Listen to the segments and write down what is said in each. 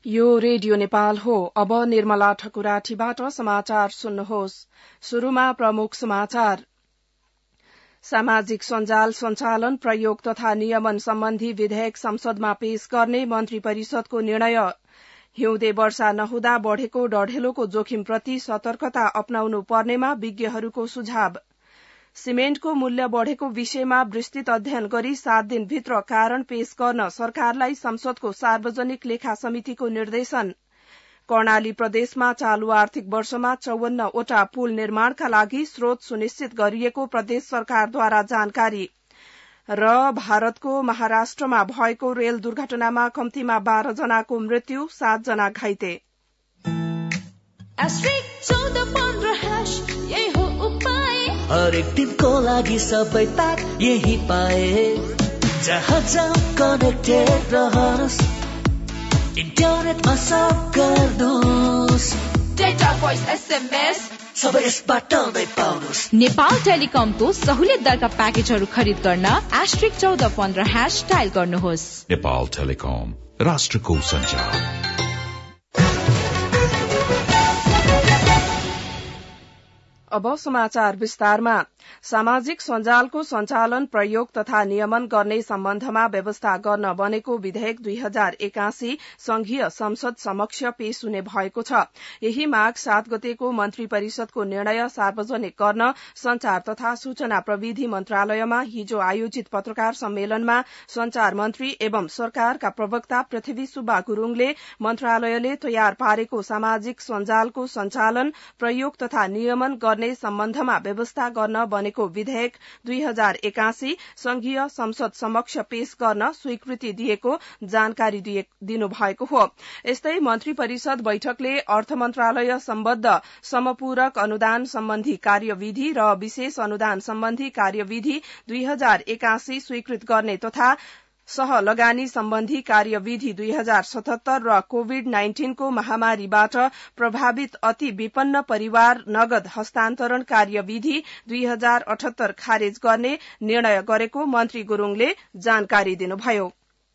यो रेडियो नेपाल हो। अब निर्मला ठकुराठीबाट समाचार सुन्नुहोस्। शुरूमा प्रमुख समाचार। सामाजिक सञ्जाल सञ्चालन, प्रयोग तथा नियमन सम्बन्धी विधेयक संसदमा पेश गर्ने मन्त्री परिषदको निर्णय। हिउँदे वर्षा नहुँदा बढ़ेको डढेलोको जोखिमप्रति सतर्कता अपनाउनु पर्नेमा विज्ञहरूको सुझाव। सिमेन्टको मूल्य बढ़ेको विषयमा विस्तृत अध्ययन गरी 7 दिनभित्र कारण पेश गर्न सरकारलाई संसदको सार्वजनिक लेखा समितिको निर्देशन। कर्णाली प्रदेशमा चालू आर्थिक वर्षमा 54 वटा पुल निर्माणका लागि स्रोत सुनिश्चित गरिएको प्रदेश सरकारद्वारा जानकारी। र भारतको महाराष्ट्रमा भएको रेल दुर्घटनामा कम्तीमा 12 जनाको मृत्यु, 7 जना घाइते। हरेक टिपको लागि सबै प्याक यही पाए। जहाँ जहाँ कनेक्टेड रहनुहोस्, इन्टरनेटमा सब गर्नुहोस्। डेटा, भोइस, एसएमएस सबै यसबाट नै पाउनुहोस्। नेपाल टेलिकमको सहुलियत दरका प्याकेजहरू खरिद गर्न *1415# डायल गर्नुहोस्। नेपाल टेलिकम, राष्ट्रको सञ्चार। अब समाचार विस्तारमा। सामाजिक सञ्जालको सञ्चालन, प्रयोग तथा नियमन गर्ने सम्बन्धमा व्यवस्था गर्न बनेको विधेयक 2081 संघीय संसद समक्ष पेश हुने भएको छ। यही माघ 7 गतेको मन्त्री परिषदको निर्णय सार्वजनिक गर्न संचार तथा सूचना प्रविधि मन्त्रालयमा हिजो आयोजित पत्रकार सम्मेलनमा संचार मन्त्री एवं सरकारका प्रवक्ता पृथ्वी सुब्बा गुरूङले मन्त्रालयले तयार पारेको सामाजिक सञ्जालको सञ्चालन, प्रयोग तथा नियमन गर्ने सम्बन्धमा व्यवस्था गर्न बनेको विधेयक 2081 संघीय संसद समक्ष पेश गर्न स्वीकृति दिएको जानकारी दिनुभएको हो। यस्तै मन्त्री परिषद बैठकले अर्थ मन्त्रालय सम्बद्ध समपूरक अनुदान सम्बन्धी कार्यविधि र विशेष अनुदान सम्बन्धी कार्यविधि 2081 स्वीकृत गर्ने तथा सह लगानी सम्बन्धी कार्यविधि 2077 र कोविड-19 को महामारीबाट प्रभावित अति विपन्न परिवार नगद हस्तान्तरण कार्यविधि 2078 खारेज गर्ने निर्णय गरेको मन्त्री गुरूङले जानकारी दिनुभयो।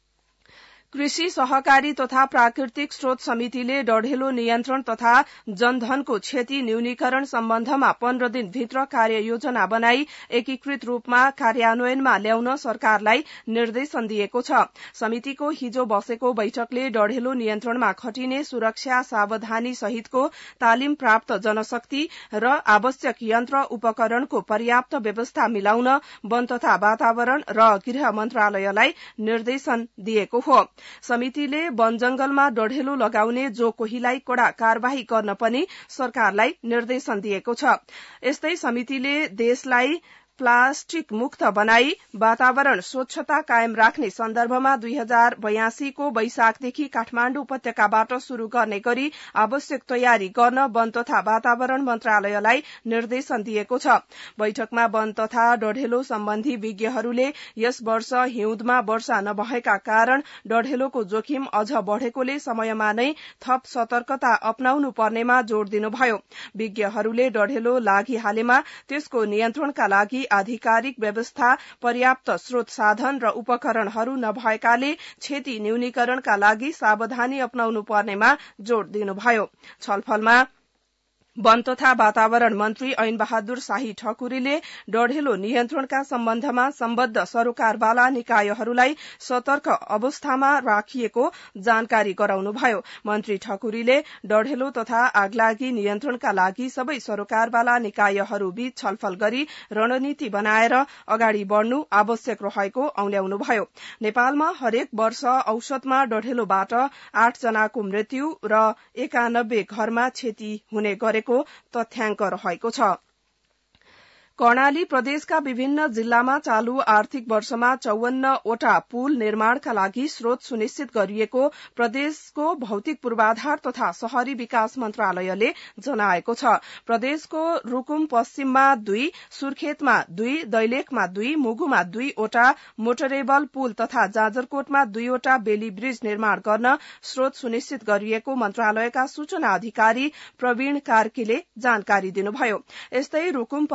कृषि सहकारी तथा प्राकृतिक स्रोत समितिले डढेलो नियन्त्रण तथा जनधनको क्षति न्यूनीकरण सम्बन्धमा 15 दिनभित्र कार्ययोजना बनाई एकीकृत रूपमा कार्यान्वयनमा ल्याउन सरकारलाई निर्देशन दिएको छ। समितिको हिजो बसेको बैठकले डढेलो नियन्त्रणमा खटिने सुरक्षा सावधानी सहितको तालिम प्राप्त जनशक्ति र आवश्यक यन्त्र उपकरणको पर्याप्त व्यवस्था मिलाउन वन तथा वातावरण र गृह मन्त्रालयलाई निर्देशन दिएको हो। समितिले वन जंगलमा डढेलो लगाउने जो कोहीलाई कड़ा कार्यवाही गर्न पनि सरकारलाई निर्देशन दिएको छ। यस्तै समितिले देशलाई प्लास्टिक मुक्त बनाई वातावरण स्वच्छता कायम राख्ने सन्दर्भमा 2082 को वैशाखदेखि काठमाण्डु उपत्यकाबाट शुरू गर्ने गरी आवश्यक तयारी गर्न वन तथा वातावरण मन्त्रालयलाई निर्देशन दिएको छ। बैठकमा वन तथा डढेलो सम्बन्धी विज्ञहरूले यस वर्ष हिउँदमा वर्षा नभएका कारण डढेलोको जोखिम अझ बढ़ेकोले समयमा नै थप सतर्कता अपनाउनु पर्नेमा जोड़ दिनुभयो। विज्ञहरूले डढेलो लागिहालेमा त्यसको नियन्त्रणका लागि आधिकारिक व्यवस्था, पर्याप्त स्रोत साधन र उपकरणहरू नभएकाले क्षति न्यूनीकरणका लागि सावधानी अपनाउनु पर्नेमा जोड़ दिनुभयो। छलफलमा वन तथा वातावरण मन्त्री ऐन बहादुर शाही ठकुरीले डढेलो नियन्त्रणका सम्बन्धमा सम्बद्ध सरोकारवाला निकायहरूलाई सतर्क अवस्थामा राखिएको जानकारी गराउनुभयो। मन्त्री ठकुरीले डढेलो तथा आगलागी नियन्त्रणका लागि सबै सरोकारवाला निकायहरूबीच छलफल गरी रणनीति बनाएर अगाडि बढ़नु आवश्यक रहेको औल्याउनुभयो। नेपालमा हरेक वर्ष औसतमा डढेलोबाट 8 जनाको मृत्यु र 91 घरमा क्षति हुने गरेको तथ्याङ्क रहेको छ। कर्णाली प्रदेशका विभिन्न जिल्लामा चालू आर्थिक वर्षमा 54 वटा पुल निर्माणका लागि स्रोत सुनिश्चित गरिएको प्रदेशको भौतिक पूर्वाधार तथा शहरी विकास मन्त्रालयले जनाएको छ। प्रदेशको रुकुम पश्चिममा 2, सुर्खेतमा 2, दैलेखमा 2, मुगुमा 2 वटा मोटरेबल पुल तथा जाजरकोटमा 2 वटा बेली ब्रिज निर्माण गर्न स्रोत सुनिश्चित गरिएको मन्त्रालयका सूचना अधिकारी प्रवीण कार्कीले जानकारी दिनुभयो। यस्तै रुकुम पश्चिममा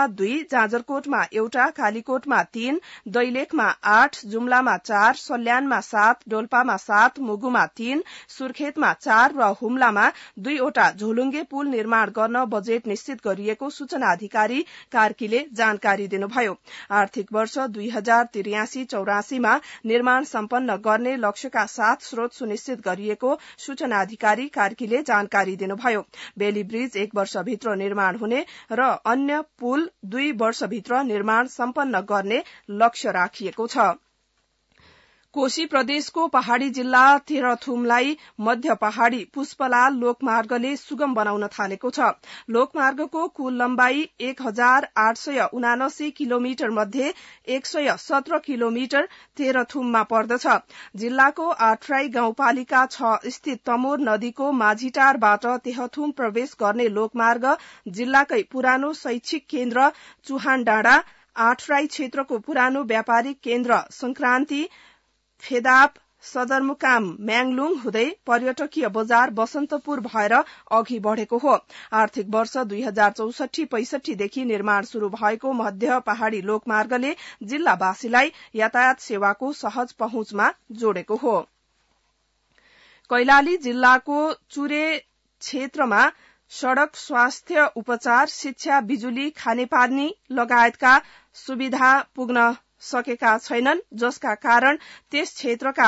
डोल्पामा 2, जाजरकोटमा 1, कालीकोटमा 3, दैलेखमा 8, जुम्लामा 4, सल्यानमा 7, डोल्पामा 7, मुगुमा 3, सुर्खेतमा 4 र हुम्लामा 2 वटा झोलुङ्गे पुल निर्माण गर्न बजेट निश्चित गरिएको सूचना अधिकारी कार्कीले जानकारी दिनुभयो। आर्थिक वर्ष 2083-84 मा निर्माण सम्पन्न गर्ने लक्ष्यका साथ स्रोत सुनिश्चित गरिएको सूचना अधिकारी कार्कीले जानकारी दिनुभयो। बेली ब्रिज 1 वर्षभित्र निर्माण हुने र अन्य पुल 2 वर्षभित्र निर्माण सम्पन्न गर्ने लक्ष्य राखिएको छ। कोशी प्रदेशको पहाड़ी जिल्ला तेह्रथुमलाई मध्य पहाड़ी पुष्पलाल लोकमार्गले सुगम बनाउन थालेको छ। लोकमार्गको कुल लम्बाई 1879 किलोमिटर मध्ये 117 किलोमिटर तेह्रथुममा पर्दछ। जिल्लाको आठराई गाउँपालिका 6 स्थित तमोर नदीको माझीटारबाट तेह्रथुम प्रवेश गर्ने लोकमार्ग जिल्लाकै पुरानो शैक्षिक केन्द्र चुहान डाँडा, आठराई क्षेत्रको पुरानो व्यापारिक केन्द्र संक्रान्ति, फेदाप, सदरमुकाम म्याङलुङ हुँदै पर्यटकीय बजार बसन्तपुर भएर अघि बढ़ेको हो। आर्थिक वर्ष 2064-65 देखि निर्माण शुरू भएको मध्य पहाड़ी लोकमार्गले जिल्लावासीलाई यातायात सेवाको सहज पहुँचमा जोडेको हो। कैलाली जिल्लाको चुरे क्षेत्रमा सड़क, स्वास्थ्य, उपचार, शिक्षा, बिजुली, खानेपानी लगायतका सुविधा पुग्न सकेका छैनन्, जसका कारण त्यस क्षेत्रका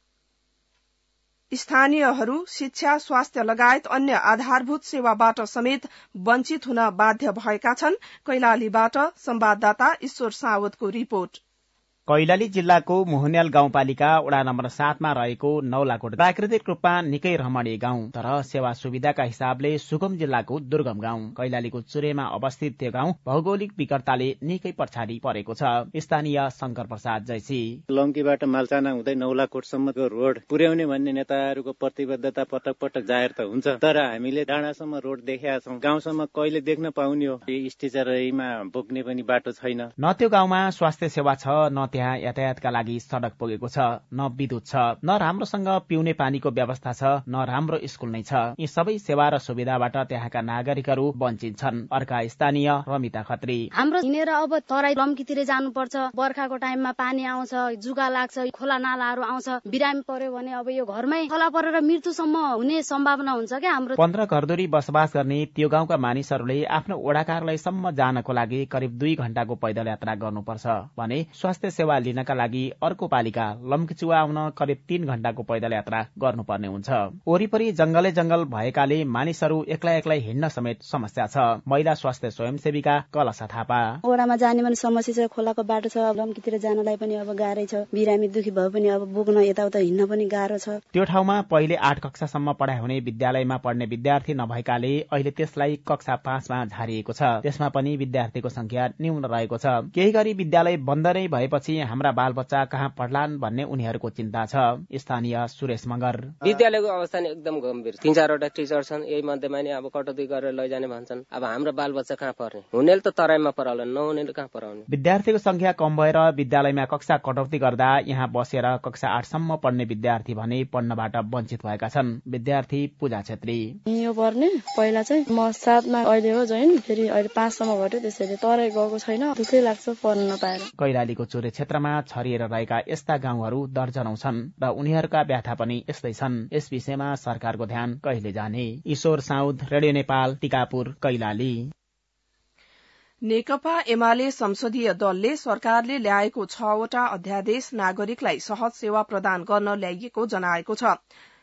स्थानीयहरू शिक्षा, स्वास्थ्य लगायत अन्य आधारभूत सेवाबाट समेत वञ्चित हुन बाध्य भएका छन्। कैलालीबाट संवाददाता ईश्वर सावतको रिपोर्ट। कैलाली जिल्लाको मोहन्याल गाउँपालिका वडा नम्बर 7 मा रहेको नौलाकोट प्राकृतिक रूपमा निकै रमणीय गाउँ, तर सेवा सुविधाका हिसाबले सुगम जिल्लाको दुर्गम गाउँ। कैलालीको चुरेमा अवस्थित त्यो गाउँ भौगोलिक विकटताले निकै पछाडि परेको छ। स्थानीय शंकर प्रसाद जैसी लम्कीबाट मालचाना हुँदै नौलाकोटसम्मको रोड पुर्याउने भन्ने नेताहरूको प्रतिबद्धता पटक पटक जाहेर त हुन्छ, तर हामीले डाँडासम्म रोड देखेका छौं, गाउँसम्म कहिले देख्न पाउने हो? स्टेचरीमा बोक्ने पनि बाटो छैन। न त्यो गाउँमा स्वास्थ्य सेवा छ, न त्यहाँ यातायातका लागि सड़क पुगेको छ, न विद्युत छ, न राम्रोसँग पिउने पानीको व्यवस्था छ, न राम्रो स्कुल नै छ। यी सबै सेवा र सुविधाबाट त्यहाँका नागरिकहरू वञ्चित छन्। अर्का स्थानीय रमिता खत्री हाम्रो हिँडेर अब तराई लम्कीतिर जानुपर्छ। बर्खाको टाइममा पानी आउँछ, जुका लाग्छ, खोला नालाहरू आउँछ, बिरामी पर्यो भने अब यो घरमै खोला परेर मृत्युसम्म हुने सम्भावना हुन्छ क्या। हाम्रो 15 घरधुरी बसोबास गर्ने त्यो गाउँका मानिसहरूले आफ्नो वडा कार्यालयसम्म जानको लागि करिब 2 घण्टाको पैदल यात्रा गर्नुपर्छ भने स्वास्थ्य सेवा लिनका लागि अर्को पालिका लम्कीचुवा आउन करिब 3 घण्टाको पैदल यात्रा गर्नुपर्ने हुन्छ। वरिपरि जंगलै जंगल भएकाले मानिसहरू एक्लै एक्लै हिँड्न समेत समस्या छ। महिला स्वास्थ्य स्वयंसेविका कलसा थापा ओडामा जाने पनि समस्या छ, खोलाको बाटो छ, लम्कीतिर जानलाई पनि अब गाह्रै छ, बिरामी दुखी भए पनि अब बोक्न यताउता हिँड्न पनि गाह्रो छ। त्यो ठाउँमा पहिले 8 कक्षासम्म पढाइ हुने विद्यालयमा पढ्ने विद्यार्थी नभएकाले अहिले त्यसलाई कक्षा 5 मा झारिएको छ। त्यसमा पनि विद्यार्थीको संख्या न्यून रहेको छ। केही गरी विद्यालय बन्द नै भएपछि हाम्रा बालबच्चा कहाँ पढ्लान् भन्ने उनीहरूको चिन्ता छ। स्थानीय सुरेश मगर विद्यालयको अवस्था नै एकदम गम्भीर, 3-4 वटा टिचर छन्, यही मध्येमा नि अब कटौती गरेर लैजाने भन्छन्। अब हाम्रो बालबच्चा कहाँ पढ्ने? हुनेले त तराईमा पढाउलान्, नहुनेले कहाँ पढाउने? विद्यार्थीको संख्या कम भएर विद्यालयमा कक्षा कटौती गर्दा यहाँ बसेर कक्षा 8 सम्म पढ्ने विद्यार्थी भने पढ्नबाट वञ्चित भएका छन्। विद्यार्थी पूजा छेत्री यो पर्ने पहिला चाहिँ म 7 मा अहिले हो जैन, फेरि अहिले 5 सम्म भट्यो, त्यसैले तराई गएको छैन, दुखै लाग्छ पढ्न नपाएर। कैलालीको चुरे क्षेत्रमा छरिएर रहेका यस्ता गाउँहरू दर्जनौं छन् र उनीहरूका व्याथा पनि यस्तै छन्। यस विषयमा सरकारको ध्यान कहिले जाने? ईश्वर साउद, रेडियो नेपाल, टिकापुर, कैलाली। नेकपा एमाले संसदीय दलले सरकारले ल्याएको 6 वटा अध्यादेश नागरिकलाई सहज सेवा प्रदान गर्न ल्याइएको जनाएको छ।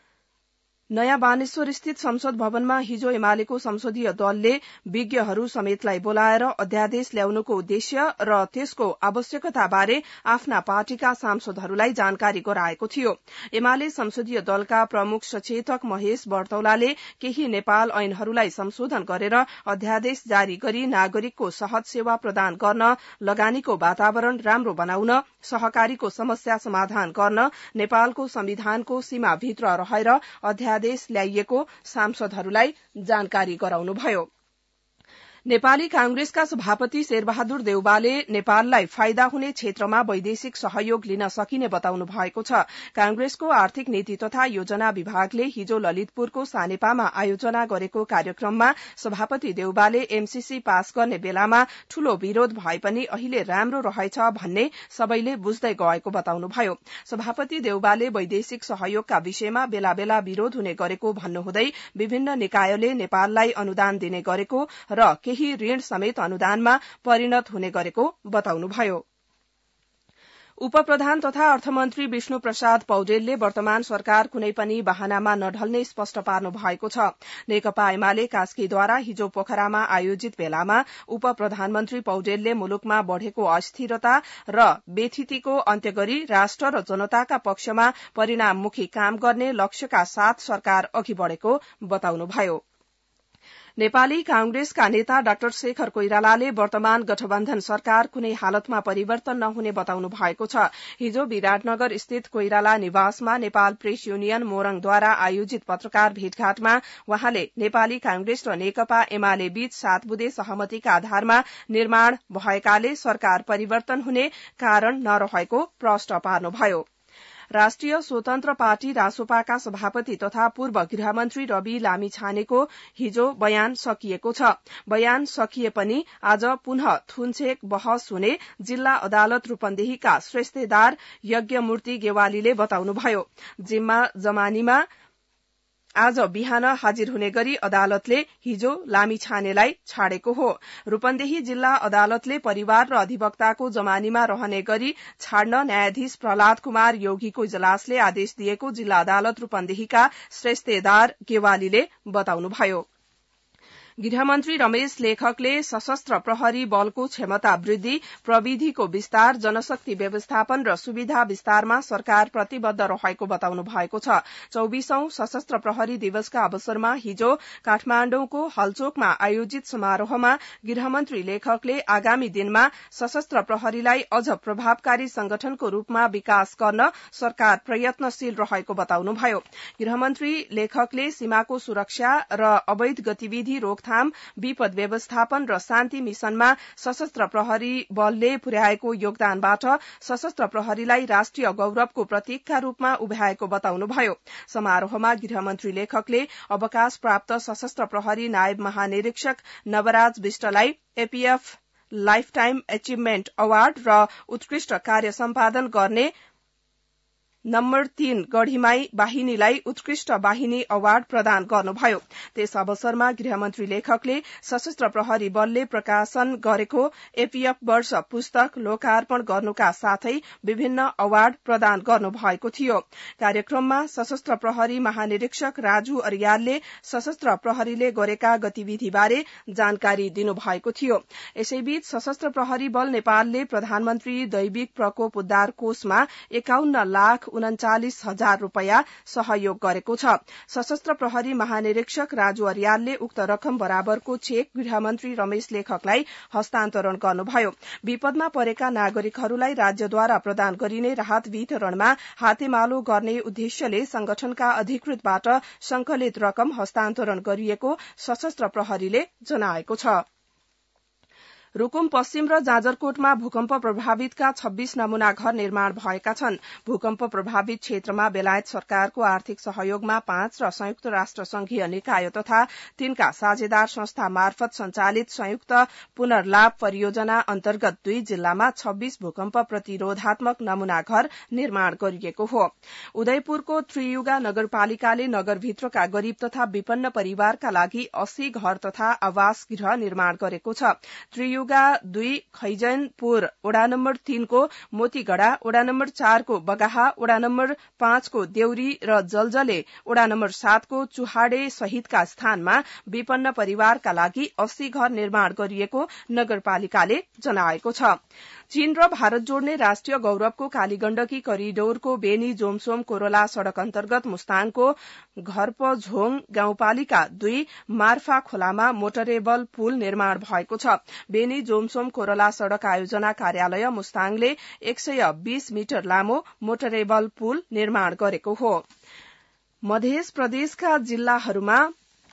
नयाँ बानेश्वर स्थित संसद भवनमा हिजो एमालेको संसदीय दलले विज्ञहरू समेतलाई बोलाएर अध्यादेश ल्याउनुको उद्देश्य र त्यसको आवश्यकताबारे आफ्ना पार्टीका सांसदहरूलाई जानकारी गराएको थियो। एमाले संसदीय दलका प्रमुख सचेतक महेश बर्तौलाले केही नेपाल ऐनहरूलाई संशोधन गरेर अध्यादेश जारी गरी नागरिकको सहज सेवा प्रदान गर्न, लगानीको वातावरण राम्रो बनाउन, सहकारीको समस्या समाधान गर्न नेपालको संविधानको सीमाभित्र रहेर अध्यादेश ल्याइएको सांसदहरूलाई जानकारी गराउनुभयो। नेपाली कांग्रेसका सभापति शेरबहादुर देउवाले नेपाललाई फाइदा हुने क्षेत्रमा वैदेशिक सहयोग लिन सकिने बताउनु भएको छ। कांग्रेसको आर्थिक नीति तथा योजना विभागले हिजो ललितपुरको सानेपामा आयोजना गरेको कार्यक्रममा सभापति देउवाले एमसीसी पास गर्ने बेलामा ठूलो विरोध भए पनि अहिले राम्रो रहेछ भन्ने सबैले बुझ्दै गएको बताउनुभयो। सभापति देउवाले वैदेशिक सहयोगका विषयमा बेला बेला विरोध हुने गरेको भन्नुहुँदै विभिन्न निकायले नेपाललाई अनुदान दिने गरेको र केही ऋण समेत अनुदानमा परिणत हुने गरेको बताउनुभयो। उपप्रधान तथा अर्थमन्त्री विष्णु प्रसाद पौडेलले वर्तमान सरकार कुनै पनि बहानामा नढल्ने स्पष्ट पार्नु भएको छ। नेकपा एमाले कास्कीद्वारा हिजो पोखरामा आयोजित भेलामा उपप्रधानमन्त्री पौडेलले मुलुकमा बढ़ेको अस्थिरता र बेथितिको अन्त्य गरी राष्ट्र र जनताका पक्षमा परिणाममुखी काम गर्ने लक्ष्यका साथ सरकार अघि बढ़ेको बताउनुभयो। नेपाली कांग्रेसका नेता डाक्टर शेखर कोइरालाले वर्तमान गठबन्धन सरकार कुनै हालतमा परिवर्तन नहुने बताउनु भएको छ। हिजो विराटनगर स्थित कोइराला निवासमा नेपाल प्रेस युनियन मोरङद्वारा आयोजित पत्रकार भेटघाटमा वहाँले नेपाली कांग्रेस र नेकपा एमाले बीच 7 बुँदे सहमतिका आधारमा निर्माण भएकाले सरकार परिवर्तन हुने कारण नरहेको प्रश्न पार्नुभयो। राष्ट्रिय स्वतन्त्र पार्टी रासोपाका सभापति तथा पूर्व गृहमन्त्री रवि लामिछानेको हिजो बयान सकिएको छ। बयान सकिए पनि आज पुनः थुनछेक बहस हुने जिल्ला अदालत रूपन्देहीका श्रेष्ठदार यज्ञमूर्ति गेवालीले बताउनुभयो। जिम्मा जमानीमा आज बिहान हाजिर हुने गरी अदालतले हिजो लामिछानेलाई छाडेको हो। रूपन्देही जिल्ला अदालतले परिवार र अधिवक्ताको जमानीमा रहने गरी छाड्न न्यायाधीश प्रहलाद कुमार योगीको इजलासले आदेश दिएको जिल्ला अदालत रूपन्देहीका श्रेष्ठदार गेवालीले बताउनुभयो। गृहमन्त्री रमेश लेखकले सशस्त्र प्रहरी बलको क्षमता वृद्धि, प्रविधिको विस्तार, जनशक्ति व्यवस्थापन र सुविधा विस्तारमा सरकार प्रतिबद्ध रहेको बताउनु भएको छ। 24औं सशस्त्र प्रहरी दिवसका अवसरमा हिजो काठमाण्डुको हलचोकमा आयोजित समारोहमा गृहमन्त्री लेखकले आगामी दिनमा सशस्त्र प्रहरीलाई अझ प्रभावकारी संगठनको रूपमा विकास गर्न सरकार प्रयत्नशील रहेको बताउनुभयो। गृहमन्त्री लेखकले सीमाको सुरक्षा र अवैध गतिविधि रोकथाम, विपद व्यवस्थापन र शान्ति मिशनमा सशस्त्र प्रहरी बलले पुर्याएको योगदानबाट सशस्त्र प्रहरीलाई राष्ट्रिय गौरवको प्रतीकका रूपमा उभ्याएको बताउनुभयो। समारोहमा गृहमन्त्री लेखकले अवकाश प्राप्त सशस्त्र प्रहरी नायब महानिरीक्षक नवराज विष्टलाई एपीएफ लाइफटाइम अचिभमेन्ट अवार्ड र उत्कृष्ट कार्य सम्पादन गर्ने नम्बर 3 गढ़ीमाई वाहिनीलाई उत्कृष्ट वाहिनी अवार्ड प्रदान गर्नुभयो। त्यस अवसरमा गृहमन्त्री लेखकले सशस्त्र प्रहरी बलले प्रकाशन गरेको एपीएफ वर्ष पुस्तक लोकार्पण गर्नुका साथै विभिन्न अवार्ड प्रदान गर्नुभएको थियो। कार्यक्रममा सशस्त्र प्रहरी महानिरीक्षक राजु अरियालले सशस्त्र प्रहरीले गरेका गतिविधिबारे जानकारी दिनुभएको थियो। यसैबीच सशस्त्र प्रहरी बल नेपालले प्रधानमन्त्री दैविक प्रकोप उद्धार कोषमा 51,39,000 रूपियाँ सहयोग गरेको छ। सशस्त्र प्रहरी महानिरीक्षक राजु अरियालले उक्त रकम बराबरको चेक गृहमन्त्री रमेश लेखकलाई हस्तान्तरण गर्नुभयो। विपदमा परेका नागरिकहरूलाई राज्यद्वारा प्रदान गरिने राहत वितरणमा हातेमालो गर्ने उद्देश्यले संगठनका अधिकृतबाट संकलित रकम हस्तान्तरण गरिएको सशस्त्र प्रहरीले जनाएको छ। रूकुम पश्चिम र जाजरकोटमा भूकम्प प्रभावितका 26 नमूना घर निर्माण भएका छन्। भूकम्प प्रभावित क्षेत्रमा बेलायत सरकारको आर्थिक सहयोगमा 5 र संयुक्त राष्ट्र संघीय निकाय तथा तिनका साझेदार संस्था मार्फत संचालित संयुक्त पुनर्लाभ परियोजना अन्तर्गत 2 जिल्लामा 26 भूकम्प प्रतिरोधात्मक नमूना घर निर्माण गरिएको हो। उदयपुरको त्रियुगा नगरपालिकाले नगरभित्रका गरीब तथा विपन्न परिवारका लागि 80 घर तथा आवास गृह निर्माण गरेको छ। त्रियुगा 2 खैजनपुर, वडा नम्बर 3 को मोतीगढ़ा, वडा नम्बर 4 को बगाहा, वडा नम्बर 5 को देउरी र जलजले, वडा नम्बर 7 को चुहाडे सहितका स्थानमा विपन्न परिवारका लागि 80 घर निर्माण गरिएको नगरपालिकाले जनाएको छ। चीन र भारत जोड्ने राष्ट्रिय गौरवको कालीगण्डकी करिडोरको बेनी जोमसोम कोरोला सड़क अन्तर्गत मुस्ताङको घरपझोङ गाउँपालिका 2 मार्फा खोलामा मोटरेबल पुल निर्माण भएको छ। बेनी जोमसोम कोरोला सड़क आयोजना कार्यालय मुस्ताङले 120 मिटर लामो मोटरेबल पुल निर्माण गरेको हो। मध्य प्रदेशका जिल्लाहरूमा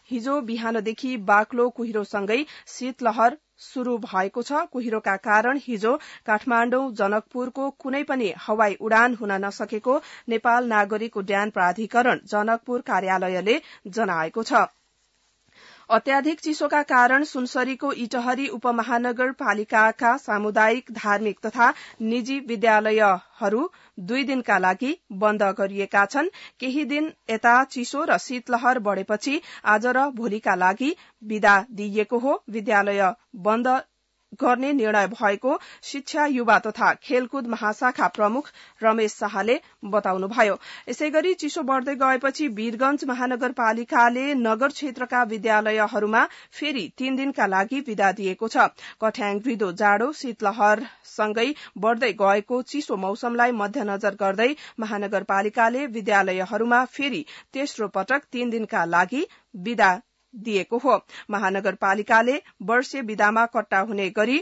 हिजो बिहानदेखि बाक्लो कुहिरोसँगै शीतलहर शुरू भएको छ। कुहिरोका कारण हिजो काठमाडौँ जनकपुरको कुनै पनि हवाई उडान हुन नसकेको नेपाल नागरिक उड्डयन प्राधिकरण जनकपुर कार्यालयले जनाएको छ। अत्याधिक चिसोका कारण सुनसरीको इटहरी उपमहानगरपालिकाका सामुदायिक धार्मिक तथा निजी विद्यालयहरू 2 दिनका लागि बन्द गरिएका छन्। केही दिन यता चिसो र शीतलहर बढ़ेपछि आज र भोलिका लागि विदा दिइएको हो। विद्यालय बन्द गर्ने निर्णय भएको शिक्षा युवा तथा खेलकुद महाशाखा प्रमुख रमेश शाहले बताउनुभयो। यसैगरी चिसो बढ़दै गएपछि वीरगंज महानगरपालिकाले नगर क्षेत्रका विद्यालयहरूमा फेरि 3 दिनका लागि विदा दिएको छ। कठ्याङ वृद्धो जाडो शीतलहरसँगै बढ़दै गएको चिसो मौसमलाई मध्यनजर गर्दै महानगरपालिकाले विद्यालयहरूमा फेरि तेस्रो पटक 3 दिनका लागि विदा दिएको हो। महानगरपालिकाले वर्षे विदामा कट्टा हुने गरी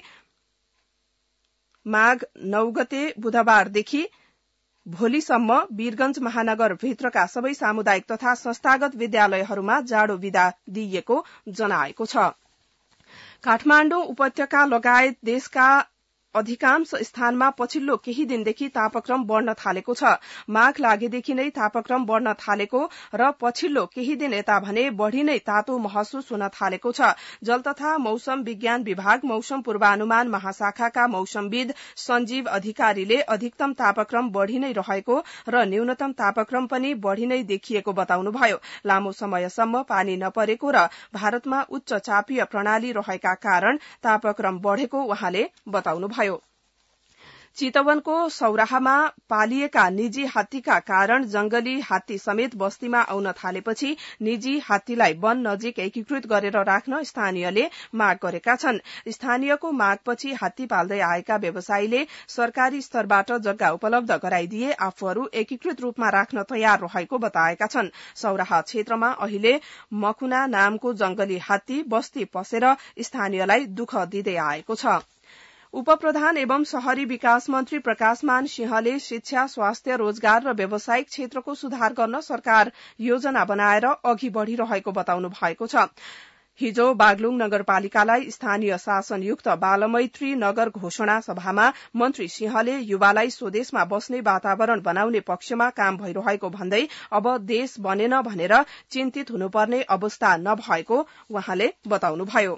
माघ 9 गते बुधबारदेखि भोलिसम्म वीरगंज महानगर भित्रका सबै सामुदायिक तथा संस्थागत विद्यालयहरूमा जाडो विदा दिइएको जनाएको छ। काठमाडौँ उपत्यका लगायत देशका अधिकांश स्थानमा पछिल्लो केही दिनदेखि तापक्रम बढ़न थालेको छ। माघ लागेदेखि नै तापक्रम बढ़न थालेको र पछिल्लो केही दिन यता भने बढ़ी नै तातो महसुस हुन थालेको छ। जल तथा मौसम विज्ञान विभाग मौसम पूर्वानुमान महाशाखाका मौसमविद सञ्जीव अधिकारीले अधिकतम तापक्रम बढ़ी नै रहेको र न्यूनतम तापक्रम पनि बढ़ी नै देखिएको बताउनुभयो। लामो समयसम्म पानी नपरेको र भारतमा उच्च चापीय प्रणाली रहेका कारण तापक्रम बढ़ेको उहाँले बताउनुभयो। चितवनको सौराहामा पालिएका निजी हात्तीका कारण जंगली हात्ती समेत बस्तीमा आउन थालेपछि निजी हात्तीलाई वन नजिक एकीकृत गरेर राख्न स्थानीयले माग गरेका छन्। स्थानीयको मागपछि हात्ती पाल्दै आएका व्यवसायीले सरकारी स्तरबाट जग्गा उपलब्ध गराइदिए आफूहरू एकीकृत रूपमा राख्न तयार रहेको बताएका छन्। सौराहा क्षेत्रमा अहिले मखुना नामको जंगली हात्ती बस्ती पसेर स्थानीयलाई दुःख दिँदै आएको छ। उपप्रधान एवं शहरी विकास मन्त्री प्रकाशमान सिंहले शिक्षा स्वास्थ्य रोजगार र व्यावसायिक क्षेत्रको सुधार गर्न सरकार योजना बनाएर अघि बढ़िरहेको बताउनु भएको छ। हिजो बागलुङ नगरपालिकालाई स्थानीय शासनयुक्त बालमैत्री नगर घोषणा सभामा मन्त्री सिंहले युवालाई स्वदेशमा बस्ने वातावरण बनाउने पक्षमा काम भइरहेको भन्दै अब देश बनेन भनेर चिन्तित हुनुपर्ने अवस्था नभएको उहाँले बताउनुभयो।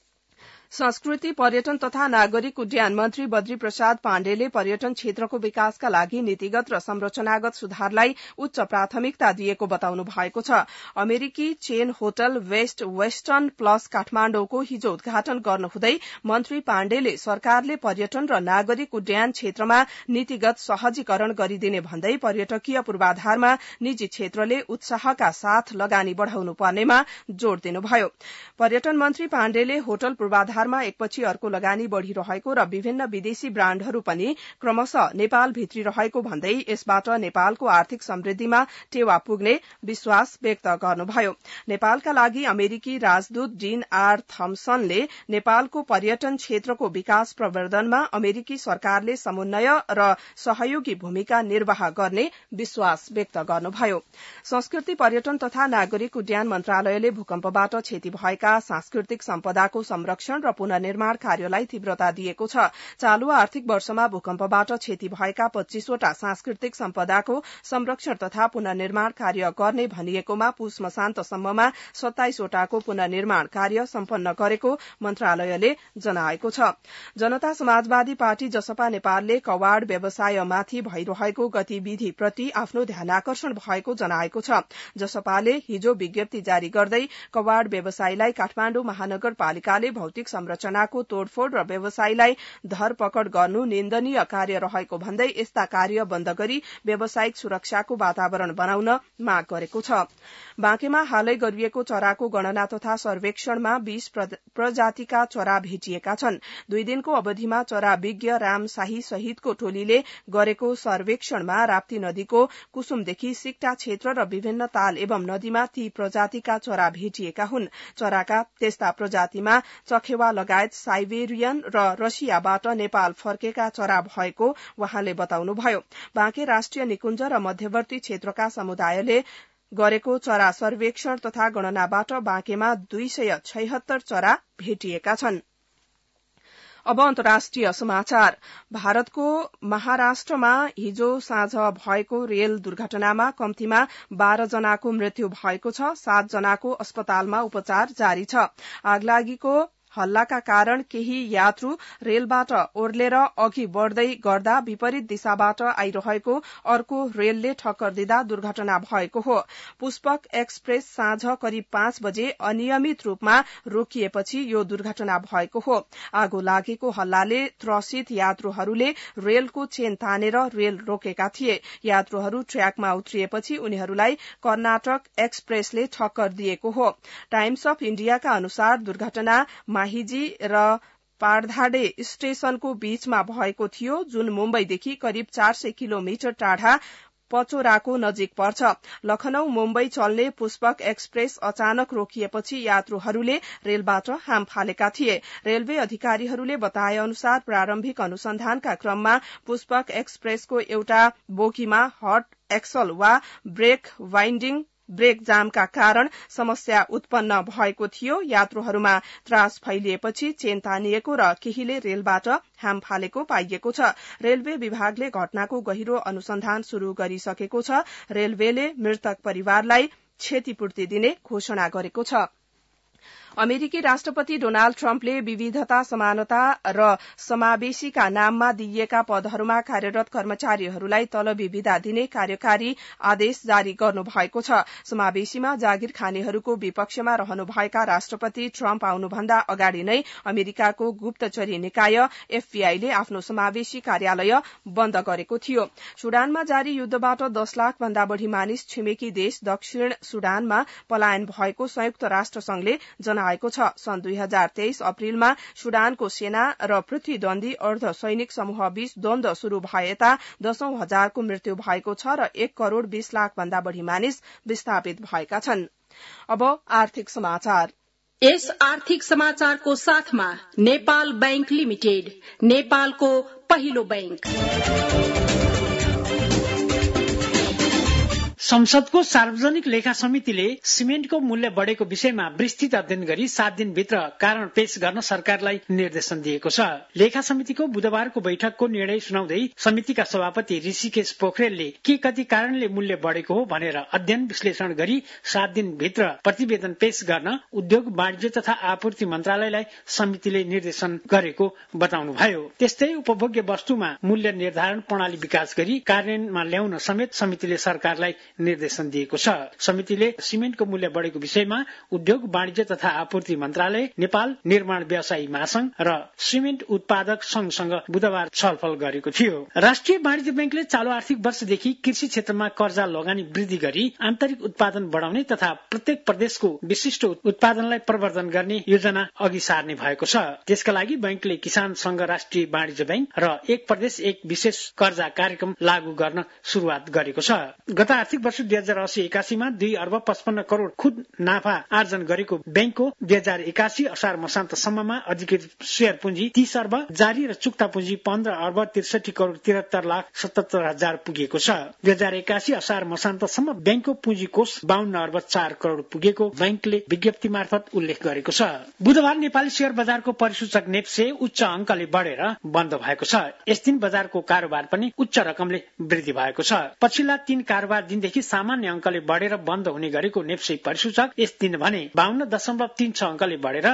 संस्कृति पर्यटन तथा नागरिक उड्डयन मन्त्री बद्री प्रसाद पाण्डेले पर्यटन क्षेत्रको विकासका लागि नीतिगत र संरचनागत सुधारलाई उच्च प्राथमिकता दिएको बताउनु भएको छ। अमेरिकी chain hotel Best Western Plus काठमाडौँको हिजो उद्घाटन गर्नुहुँदै मन्त्री पाण्डेले सरकारले पर्यटन र नागरिक उड्डयन क्षेत्रमा नीतिगत सहजीकरण गरिदिने भन्दै पर्यटकीय पूर्वाधारमा निजी क्षेत्रले उत्साहका साथ लगानी बढ़ाउनु पर्नेमा जोड़ दिनुभयो। पर्यटन मन्त्री पाण्डेले होटल पूर्वाधारमा एकपछि अर्को लगानी बढ़िरहेको र विभिन्न विदेशी ब्राण्डहरू पनि क्रमशः नेपाल भित्री रहेको भन्दै यसबाट नेपालको आर्थिक समृद्धिमा टेवा पुग्ने विश्वास व्यक्त गर्नुभयो। नेपालका लागि अमेरिकी राजदूत डीन आर थम्सनले नेपालको पर्यटन क्षेत्रको विकास प्रवर्धनमा अमेरिकी सरकारले समन्वय र सहयोगी भूमिका निर्वाह गर्ने विश्वास व्यक्त गर्नुभयो। संस्कृति पर्यटन तथा नागरिक उड्डयन मन्त्रालयले भूकम्पबाट क्षति भएका सांस्कृतिक सम्पदाको संरक्षण र पुनर्निर्माण कार्यलाई तीव्रता दिएको छ। चालू आर्थिक वर्षमा भूकम्पबाट क्षति भएका 25 वटा सांस्कृतिक सम्पदाको संरक्षण तथा पुनर्निर्माण कार्य गर्ने भनिएकोमा पुष मसान्तसम्ममा 27 वटाको पुनर्निर्माण कार्य सम्पन्न गरेको मन्त्रालयले जनाएको छ। जनता समाजवादी पार्टी जसपा नेपालले कवाड़ व्यवसायमाथि भइरहेको गतिविधिप्रति आफ्नो ध्यानाकर्षण भएको जनाएको छ। जसपाले हिजो विज्ञप्ति जारी गर्दै कवाड़ व्यवसायीलाई काठमाडौँ महानगरपालिकाले भौतिक संरचनाको तोड़फोड़ र व्यवसायीलाई धरपकड़ गर्नु निन्दनीय कार्य रहेको भन्दै यस्ता कार्य बन्द गरी व्यावसायिक सुरक्षाको वातावरण बनाउन माग गरेको छ। बाँकेमा हालै गरिएको चराको गणना तथा सर्वेक्षणमा 20 प्रजातिका चरा भेटिएका छन्। 2 दिनको अवधिमा चरा विज्ञ राम शाही सहितको टोलीले गरेको सर्वेक्षणमा राप्ती नदीको कुसुमदेखि सिक्टा क्षेत्र र विभिन्न ताल एवं नदीमा ती प्रजातिका चरा भेटिएका हुन्। चराका त्यस्ता प्रजातिमा चखेवा लगायत साइबेरियन र रसियाबाट नेपाल फर्केका चरा भएको उहाँले बताउनुभयो। बाँके राष्ट्रिय निकुञ्ज र मध्यवर्ती क्षेत्रका समुदायले गरेको चरा सर्वेक्षण तथा गणनाबाट बाँकेमा 276 चरा भेटिएका छन्। अब अन्तर्राष्ट्रिय समाचार। भारतको महाराष्ट्रमा हिजो साँझ भएको रेल दुर्घटनामा कम्तीमा 12 जनाको मृत्यु भएको छ। 7 जनाको अस्पतालमा उपचार जारी छ। आगलागीको हल्लाका कारण केही यात्रु रेलबाट ओर्लेर अघि बढ़दै गर्दा विपरीत दिशाबाट आइरहेको अर्को रेलले ठक्कर दिँदा दुर्घटना भएको हो। पुष्पक एक्सप्रेस साँझ करिब 5 बजे अनियमित रूपमा रोकिएपछि यो दुर्घटना भएको हो। आगो लागेको हल्लाले त्रसित यात्रुहरूले रेलको चेन तानेर रेल रोकेका थिए। यात्रुहरू ट्र्याकमा उत्रिएपछि उनीहरूलाई कर्नाटक एक्सप्रेसले ठक्कर दिएको हो। टाइम्स अफ इण्डियाका अनुसार दुर्घटना माहिजी र पारधाडे स्टेशनको बीचमा भएको थियो, जुन मुम्बईदेखि करिब 400 किलोमिटर टाढा पचोराको नजिक पर्छ। लखनऊ मुम्बई चल्ने पुष्पक एक्सप्रेस अचानक रोकिएपछि यात्रुहरूले रेलबाट हाम फालेका थिए। रेलवे अधिकारीहरूले बताए अनुसार प्रारम्भिक अनुसन्धानका क्रममा पुष्पक एक्सप्रेसको एउटा बोगीमा हट एक्सल वा ब्रेक वाइन्डिङ ब्रेक जामका कारण समस्या उत्पन्न भएको थियो। यात्रुहरूमा त्रास फैलिएपछि चेन तानिएको र केहीले रेलबाट हाम फालेको पाइएको छ। रेलवे विभागले घटनाको गहिरो अनुसन्धान शुरू गरिसकेको छ। रेलवेले मृतक परिवारलाई क्षतिपूर्ति दिने घोषणा गरेको छ। अमेरिकी राष्ट्रपति डोनाल्ड ट्रम्पले विविधता, समानता र समावेशीका नाममा दिइएका पदहरूमा कार्यरत कर्मचारीहरूलाई तलबी विदा दिने कार्यकारी आदेश जारी गर्नुभएको छ। समावेशीमा जागिर खानेहरूको विपक्षमा रहनुभएका राष्ट्रपति ट्रम्प आउनुभन्दा अगाडि नै अमेरिकाको गुप्तचरी निकाय एफबीआईले आफ्नो समावेशी कार्यालय बन्द गरेको थियो। सुडानमा जारी युद्धबाट 10 लाख भन्दा बढ़ी मानिस छिमेकी देश दक्षिण सुडानमा पलायन भएको संयुक्त राष्ट्र संघले जनाएको छ। सन् 2023 अप्रिलमा सुडानको सेना र पृथ्वीद्वन्दी अर्ध सैनिक समूह बीच द्वन्द्व शुरू भए यता 10,000को मृत्यु भएको छ र 1 करोड़ 20 लाख भन्दा बढ़ी मानिस विस्थापित भएका छन्। अब आर्थिक समाचार। यस आर्थिक समाचारको साथमा नेपाल बैंक लिमिटेड, नेपालको पहिलो बैंक। संसदको सार्वजनिक लेखा समितिले सिमेन्टको मूल्य बढ़ेको विषयमा विस्तृत अध्ययन गरी 7 दिनभित्र कारण पेश गर्न सरकारलाई निर्देशन दिएको छ। लेखा समितिको बुधबारको बैठकको निर्णय सुनाउँदै समितिका सभापति ऋषिकेश पोखरेलले के कति कारणले मूल्य बढ़ेको हो भनेर अध्ययन विश्लेषण गरी 7 दिनभित्र प्रतिवेदन पेश गर्न उद्योग, वाणिज्य तथा आपूर्ति मन्त्रालयलाई समितिले निर्देशन गरेको बताउनुभयो। त्यस्तै उपभोग्य वस्तुमा मूल्य निर्धारण प्रणाली विकास गरी कार्यान्वयनमा ल्याउन समेत समितिले सरकारलाई निर्देशन दिएको छ। समितिले सिमेन्टको मूल्य बढ़ेको विषयमा उद्योग, वाणिज्य तथा आपूर्ति मन्त्रालय, नेपाल निर्माण व्यवसायी महासंघ र सिमेन्ट उत्पादक संघसँग बुधबार छलफल गरेको थियो। राष्ट्रिय वाणिज्य बैंकले चालू आर्थिक वर्षदेखि कृषि क्षेत्रमा कर्जा लगानी वृद्धि गरी आन्तरिक उत्पादन बढ़ाउने तथा प्रत्येक प्रदेशको विशिष्ट उत्पादनलाई प्रवर्धन गर्ने योजना अघि सार्ने भएको छ। त्यसका लागि बैंकले किसान संघ राष्ट्रिय वाणिज्य बैंक र एक प्रदेश एक विशेष कर्जा कार्यक्रम लागू गर्न शुरूआत गरेको छ। गत आर्थिक वर्ष 2080-81 मा 2 अर्ब 55 करोड़ खुद नाफा आर्जन गरेको बैंकको 2081 असार मसान्तसम्ममा अधिकृत शेयर पुँजी 30 अर्ब, जारी र चुक्ता पुँजी 15 अर्ब 63 करोड़ 73 लाख 77 हजार पुगेको छ। 2081 असार मसान्तसम्म बैंकको पुँजी कोष 52 अर्ब 4 करोड़ पुगेको बैंकले विज्ञप्ति मार्फत उल्लेख गरेको छ। बुधबार नेपाली शेयर बजारको परिसूचक नेप्से उच्च अंकले बढ़ेर बन्द भएको छ। यस दिन बजारको कारोबार पनि उच्च रकमले वृद्धि भएको छ। पछिल्ला 3 कारोबार दिनदेखि सामान्य अंकले बढ़ेर बन्द हुने गरेको नेप्से परिसूचक यस दिन भने 52.36 अंकले बढ़ेर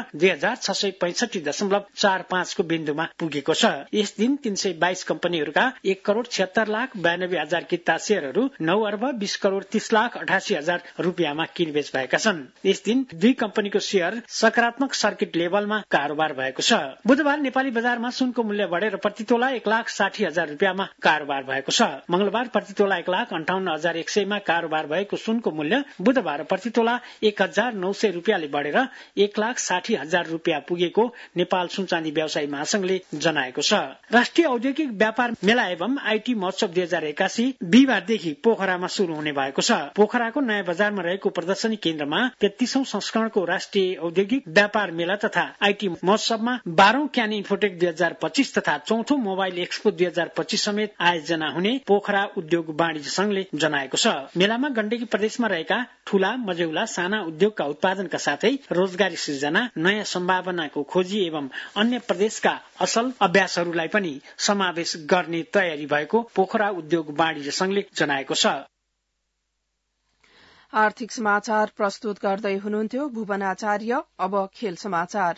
2665.45 को बिन्दुमा पुगेको छ। यस दिन 322 कम्पनीहरूका 1 करोड़ 76 लाख 92 हजार किता शेयरहरू 9 अर्ब 20 करोड़ 30 लाख 88 हजार रुपियाँमा किनबेच भएका छन्। यस दिन 2 कम्पनीको शेयर सकारात्मक सर्किट लेभलमा कारोबार भएको छ। बुधबार नेपाली बजारमा सुनको मूल्य बढ़ेर प्रतितोला 1,60,000 रुपियाँमा कारोबार भएको छ। मंगलबार प्रतितोला 1,58,100 मा कारोबार भएको सुनको मूल्य बुधबार प्रतितोला 1,900 रुपियाँले बढ़ेर 1,60,000 रुपियाँ पुगेको नेपाल सुनचाँदी व्यवसायी महासंघले जनाएको छ। राष्ट्रिय औद्योगिक व्यापार मेला एवं आईटी महोत्सव 2081 बिहिबारदेखि पोखरामा शुरू हुने भएको छ। पोखराको नयाँ बजारमा रहेको प्रदर्शनी केन्द्रमा 33औं संस्करणको राष्ट्रिय औद्योगिक व्यापार मेला तथा आईटी महोत्सवमा 12औं क्यानी इन्फोटेक 2025 तथा 4थो मोबाइल एक्सपो 2025 समेत आयोजना हुने पोखरा उद्योग वाणिज्य संघले जनाएको छ। मेलामा गण्डकी प्रदेशमा रहेका ठूला मझौला साना उद्योगका उत्पादनका साथै रोजगारी सृजना, नयाँ सम्भावनाको खोजी एवं अन्य प्रदेशका असल अभ्यासहरूलाई पनि समावेश गर्ने तयारी भएको पोखरा उद्योग वाणिज्य संघले जनाएको छ। आर्थिक समाचार प्रस्तुत गर्दै हुनुहुन्थ्यो भुवन आचार्य। अब खेल समाचार।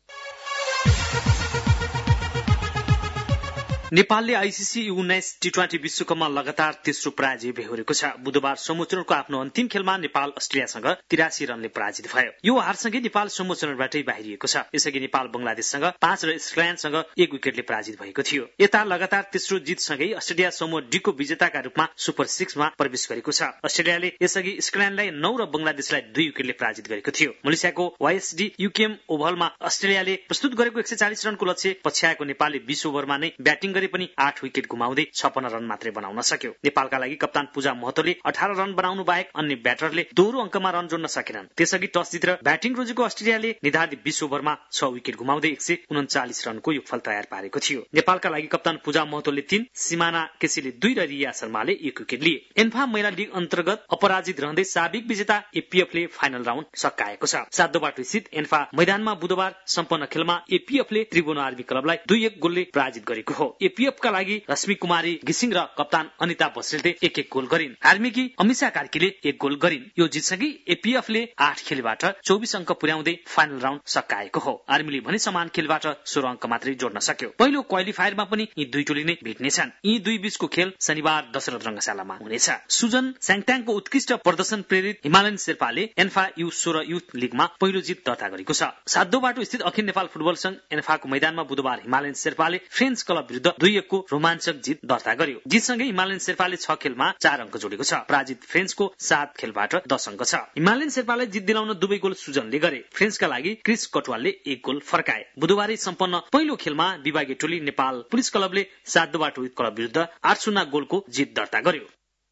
नेपालले आईसीसी U19 T20 विश्वकपमा लगातार तेस्रो पराजय बेहोरेको छ। बुधबार समोचरणको आफ्नो अन्तिम खेलमा नेपाल अस्ट्रेलियासँग 83 रनले पराजित भयो। यो हारसँगै नेपाल समोचरणबाटै बाहिरिएको छ। यसअघि नेपाल बंगलादेशसँग 5 र स्कटल्याण्डसँग 1 विकेटले पराजित भएको थियो। यता लगातार तेस्रो जीतसँगै अस्ट्रेलिया समूह डी को विजेताका रूपमा सुपर 6 मा प्रवेश गरेको छ। अस्ट्रेलियाले यसअघि स्कटल्याण्डलाई 9 र बंगलादेशलाई 2 विकेटले पराजित गरेको थियो। मलेसियाको YSD UKM ओभलमा अस्ट्रेलियाले प्रस्तुत गरेको 140 रनको लक्ष्य पछ्याएको नेपालले 20 ओभरमा नै ब्याटिङ पनि 8 विकेट गुमाउँदै 56 रन मात्रै बनाउन सक्यो। नेपालका लागि कप्तान पूजा महतोले 18 रन बनाउनु बाहेक अन्य ब्याटरले दोहोरो अंकमा रन जोड्न सकेनन्। त्यसअघि टस जितेर ब्याटिङ रोजेको अस्ट्रेलियाले निर्धारित 20 ओभरमा 6 विकेट गुमाउँदै 139 रनको योगफल तयार पारेको थियो। नेपालका लागि कप्तान पूजा महतोले 3, सिमाना केसीले 2 र रिया शर्माले 1 विकेट लिए। एन्फा महिला लीग अन्तर्गत अपराजित रहँदै साबिक विजेता एपीएफले फाइनल राउण्ड सकाएको छ। सातोबाटो स्थित एन्फा मैदानमा बुधबार सम्पन्न खेलमा एपीएफले त्रिभुवन आर्मी क्लबलाई 2-1 गोलले पराजित गरेको हो। एपीएफका लागि रश्मि कुमारी घिसिङ र कप्तान अनिता बस्नेलले 1-1 गोल गरिन्। आर्मीकी अमिषा कार्कीले 1 गोल गरिन्। यो जितसँगै एपीएफले 8 खेलबाट 24 अंक पुर्याउँदै फाइनल राउण्ड सकाएको हो। आर्मीले भने समान खेलबाट 16 अंक मात्रै जोड्न सक्यो। पहिलो क्वालिफायरमा पनि यी दुई टोली नै भेट्नेछन्। यी दुई बीचको खेल शनिबार दशरथ रंगशालामा हुनेछ। सुजन स्याङट्याङको उत्कृष्ट प्रदर्शन प्रेरित हिमालयन शेर्पाले एन्फा U16 युथ लीगमा पहिलो जित दर्ता गरेको छ। सातोबाटो स्थित अखिल नेपाल फुटबल संघ एन्फाको मैदानमा बुधबार हिमालयन शेर्पाले फ्रेन्च क्लब विरुद्ध 2-1 को रोमाञ्चक जित दर्ता गर्यो। जितसँगै हिमालयन शेर्पाले 6 खेलमा 4 अंक जोडेको छ। पराजित फ्रेन्चको 7 खेलबाट 10 अंक छ। हिमालयन शेर्पालाई जित दिलाउन दुवै गोल सुजनले गरे। फ्रेन्चका लागि क्रिस कटवालले 1 गोल फर्काए। बुधबारै सम्पन्न पहिलो खेलमा विभागीय टोली नेपाल पुलिस क्लबले सातोबाटो क्लब विरुद्ध 8-0 गोलको जित दर्ता गर्यो।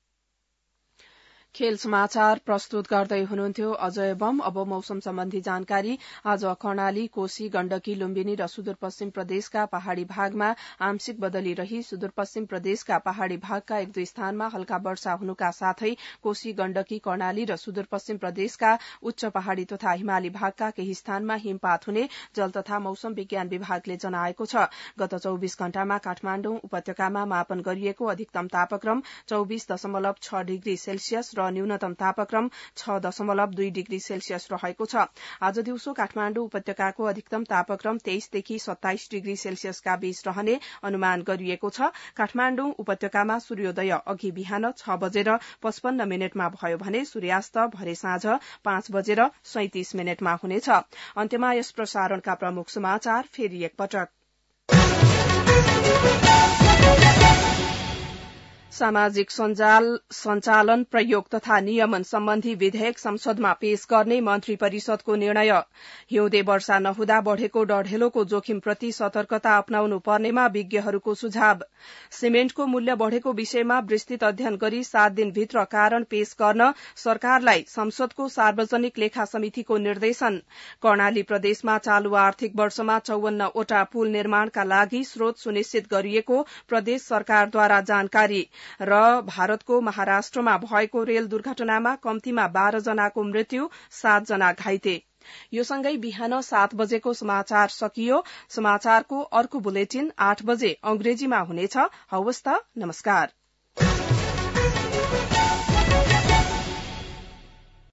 खेल समाचार प्रस्तुत गर्दै हुनुहुन्थ्यो अजय बम। अब मौसम सम्बन्धी जानकारी। आज कर्णाली, कोशी, गण्डकी, लुम्बिनी र सुदूरपश्चिम प्रदेशका पहाड़ी भागमा आंशिक बदली रही सुदूरपश्चिम प्रदेशका पहाड़ी भागका 1-2 स्थानमा हल्का वर्षा हुनुका साथै कोशी, गण्डकी, कर्णाली र सुदूरपश्चिम प्रदेशका उच्च पहाड़ी तथा हिमाली भागका केही स्थानमा हिमपात हुने जल तथा मौसम विज्ञान विभागले जनाएको छ। गत 24 घण्टामा काठमाण्डु उपत्यकामा मापन गरिएको अधिकतम तापक्रम 24.6 डिग्री सेल्सियस र न्यूनतम तापक्रम 6.2 डिग्री सेल्सियस रहेको छ। आज दिउँसो काठमाण्डु उपत्यकाको अधिकतम तापक्रम 23 देखि 27 डिग्री सेल्सियसका बीच रहने अनुमान गरिएको छ। काठमाण्डु उपत्यकामा सूर्योदय अघि बिहान 6:55 भयो भने सूर्यास्त भरे साँझ 5:37 हुनेछ। अन्त्यमा यस प्रसारणका प्रमुख समाचार फेरि एकपटक। सामाजिक सञ्चालन प्रयोग तथा नियमन सम्बन्धी विधेयक संसदमा पेश गर्ने मन्त्री परिषदको निर्णय। हिउँदे वर्षा नहुँदा बढ़ेको डढेलोको जोखिमप्रति सतर्कता अपनाउनु पर्नेमा विज्ञहरूको सुझाव। सिमेन्टको मूल्य बढ़ेको विषयमा विस्तृत अध्ययन गरी 7 दिनभित्र कारण पेश गर्न सरकारलाई संसदको सार्वजनिक लेखा समितिको निर्देशन। कर्णाली प्रदेशमा चालू आर्थिक वर्षमा 54 वटा पुल निर्माणका लागि स्रोत सुनिश्चित गरिएको प्रदेश सरकारद्वारा जानकारी। र भारतको महाराष्ट्रमा भएको रेल दुर्घटनामा कम्तीमा 12 जनाको मृत्यु, 7 जना घाइते। यो सँगै बिहान 7 बजेको समाचार सकियो। समाचारको अर्को बुलेटिन 8 बजे अंग्रेजीमा हुनेछ। हवस् त, नमस्कार।